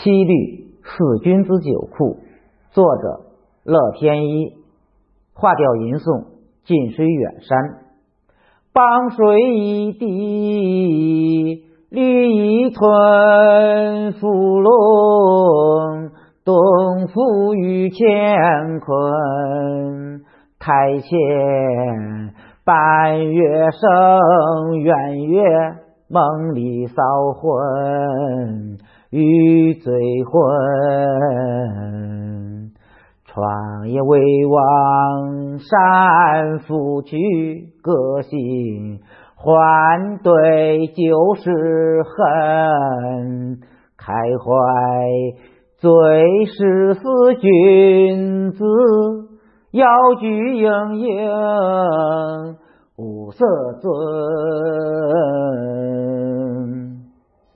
七律四君子酒库，作者乐天一，画调吟诵近水远山。帮水一滴绿一村，芙蓉东浮于乾坤。台前半月生，圆月梦里扫魂，欲醉魂。创业为王山拂去个性，换对旧时恨。开怀最是似君子，要举盈盈五色尊。